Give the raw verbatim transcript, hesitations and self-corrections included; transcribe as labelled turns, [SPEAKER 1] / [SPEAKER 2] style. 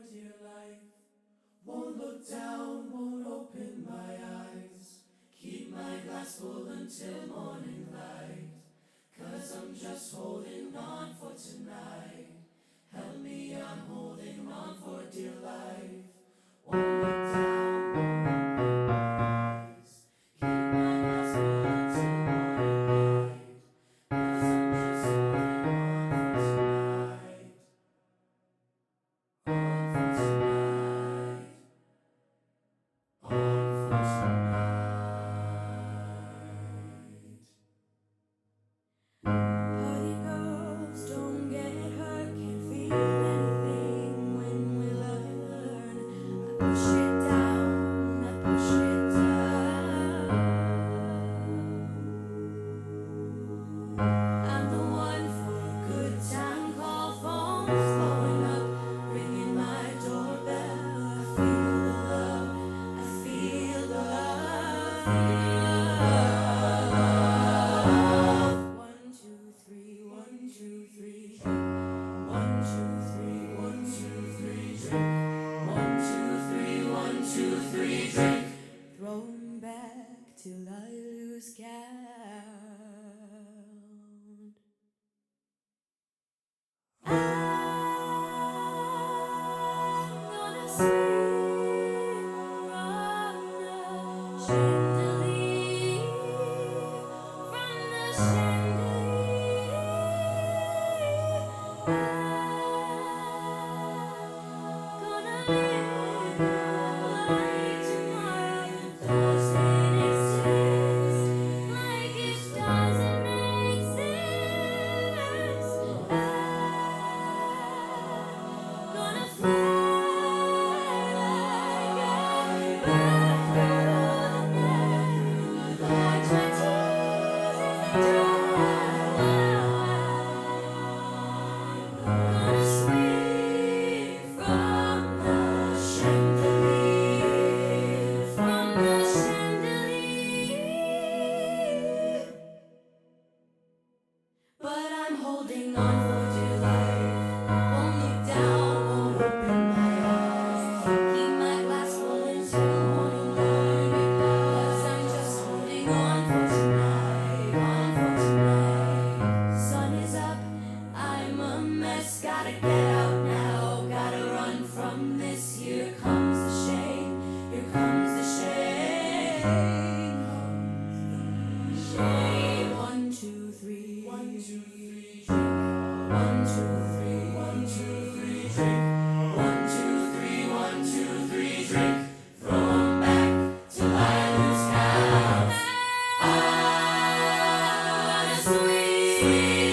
[SPEAKER 1] dear life. Won't look down, won't open my eyes. Keep my glass full until morning light. Cause I'm just holding on for tonight. Help me, I'm holding on for dear life. Won't look down, won't open my eyes. Keep my glass full until morning light. Cause I'm just holding on for tonight. On for tonight. On for tonight.
[SPEAKER 2] Party girls don't get hurt, can't feel anything. When will I learn? I push it down, I push it down. I'm the one for a good time call, phones blowing up, ringing my doorbell. I feel the love, I feel the love. One, two, three, one, two, three. One, two, three, one, two, three, drink.
[SPEAKER 1] One, two, three, one, two, three, drink.
[SPEAKER 2] Throw 'em back till I lose count. I'm gonna swing from the chandelier, from the chandelier. Gonna live like tomorrow doesn't exist, like it doesn't exist. I'm gonna fly like a bird through the night, watch my tears as they dry. Gonna swing from the chandelier, from the chandelier. But I'm holding on for dear life. Won't look down, won't open my eyes. Keep my glass full until morning light. Cause I'm just holding on for tonight, on for tonight. Sun is up, I'm a mess. Gotta get out now, gotta run from this. Here comes the shade, here comes the shade. Shade. One, two, three.
[SPEAKER 1] One, two, three, drink.
[SPEAKER 2] One, two, three.
[SPEAKER 1] One, two, three, drink. One, two, three, one, two, three, drink. Throw 'em back till I lose count.
[SPEAKER 2] I'm gonna swing.